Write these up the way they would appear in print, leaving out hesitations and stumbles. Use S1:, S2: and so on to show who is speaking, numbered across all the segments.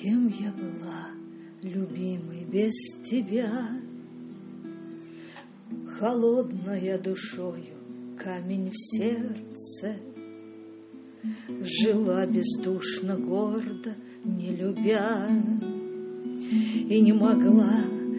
S1: Кем я была, любимый, без тебя? Холодная душою, камень в сердце, жила бездушно, гордо, не любя, и не могла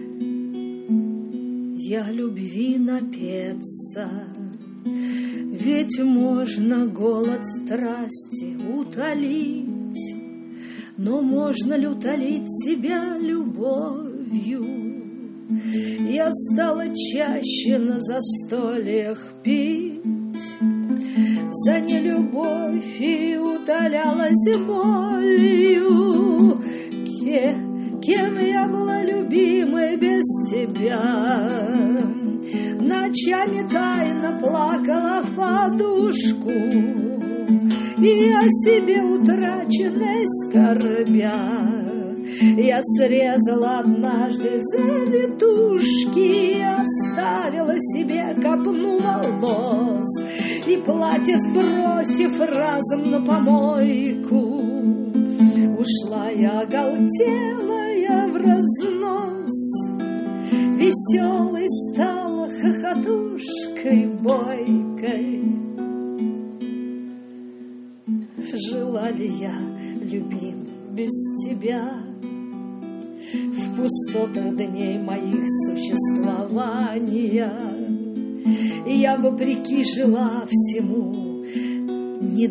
S1: я любви напеться. Ведь можно голод страсти утолить, но можно ли утолить себя любовью? Я стала чаще на застольях пить за нелюбовь и утолялась болью. Кем я была, любимой, без тебя? Ночами тайно плакала в подушку и о себе утраченной скорбя. Я срезала однажды завитушки и оставила себе копну волос, и платье сбросив разом на помойку, ушла я оголтелая в разнос, веселой стала хохотушкой бойкой. Жила ли я, любим, без тебя? В пустотах дней моих существования я вопреки жила всему не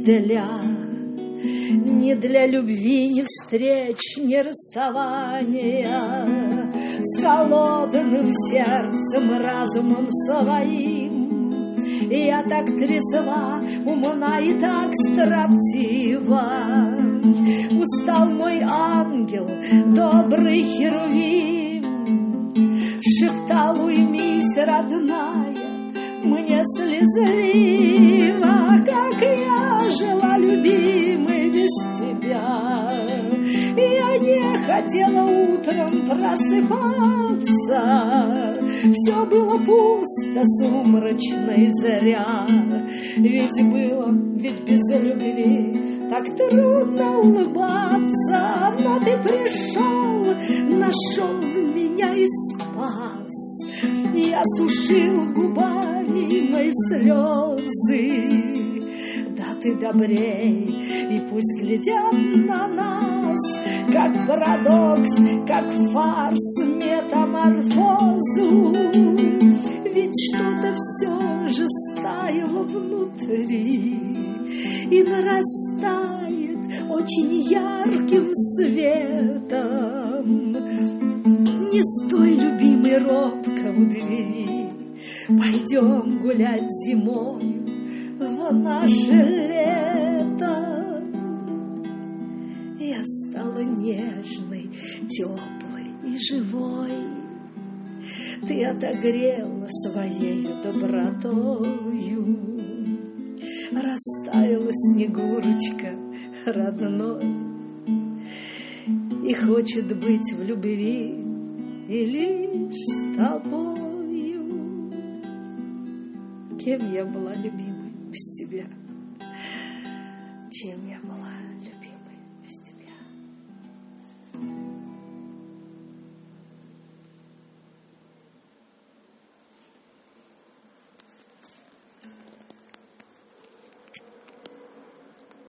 S1: для любви, ни встреч, ни расставания с холодным сердцем, разумом своим. Я так трезва, умна и так строптива. Устал мой ангел, добрый херувим, шептал: уймись, родная, мне слезливо. Как я жила, любимый, без тебя. Я не хотела утром просыпаться, все было пусто, сумрачно и зря. Ведь без любви так трудно улыбаться. Но ты пришел, нашел меня и спас. Я сушил губами мои слезы. Да ты добрей, и пусть глядят на нас, как парадокс, как фарс, метаморфозу. Ведь что-то все же стаяло внутри и нарастает очень ярким светом. Не стой, любимый, робко у двери, пойдем гулять зимой в наше лето. Я стала нежной, теплой и живой. Ты отогрела своей добротою, растаяла снегурочка родной и хочет быть в любви и лишь с тобою. Кем я была, любимой, без тебя? Чем я была, любимой?